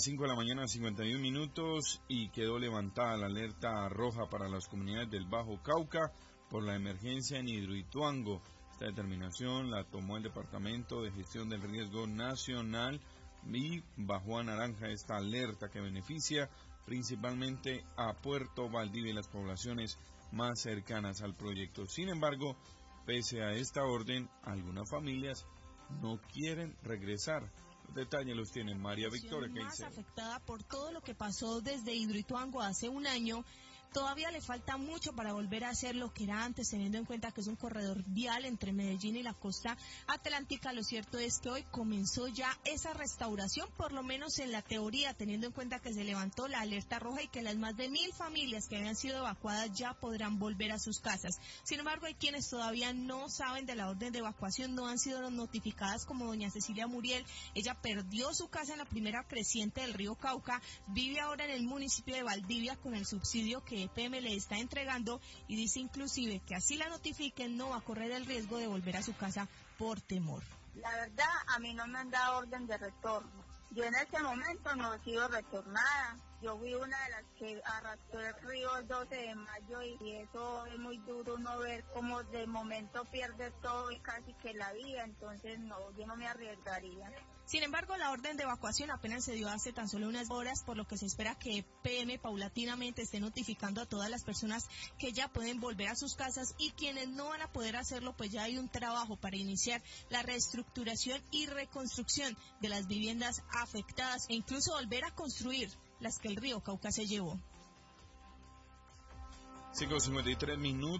5 de la mañana, 51 minutos, y quedó levantada la alerta roja para las comunidades del Bajo Cauca por la emergencia en Hidroituango. Esta determinación la tomó el Departamento de Gestión del Riesgo Nacional y bajó a naranja esta alerta que beneficia principalmente a Puerto Valdivia y las poblaciones más cercanas al proyecto. Sin embargo, pese a esta orden, algunas familias no quieren regresar. Los detalles los tiene María Victoria. Más afectada por todo lo que pasó desde Hidroituango hace un año, todavía le falta mucho para volver a ser lo que era antes, teniendo en cuenta que es un corredor vial entre Medellín y la costa atlántica. Lo cierto es que hoy comenzó ya esa restauración, por lo menos en la teoría, teniendo en cuenta que se levantó la alerta roja y que las más de 1.000 familias que habían sido evacuadas ya podrán volver a sus casas. Sin embargo, hay quienes todavía no saben de la orden de evacuación, no han sido notificadas, como doña Cecilia Muriel. Ella perdió su casa en la primera creciente del río Cauca, vive ahora en el municipio de Valdivia con el subsidio que EPM le está entregando, y dice inclusive que así la notifiquen no va a correr el riesgo de volver a su casa por temor. La verdad, a mí no me han dado orden de retorno. Yo en este momento no he sido retornada. Yo fui una de las que arrastró el río el 12 de mayo y eso es muy duro, uno ver cómo de momento pierdes todo y casi que la vida, entonces no, yo no me arriesgaría. Sin embargo, la orden de evacuación apenas se dio hace tan solo unas horas, por lo que se espera que EPM paulatinamente esté notificando a todas las personas que ya pueden volver a sus casas, y quienes no van a poder hacerlo, pues ya hay un trabajo para iniciar la reestructuración y reconstrucción de las viviendas afectadas e incluso volver a construir las que el río Cauca se llevó. 5:53 minutos.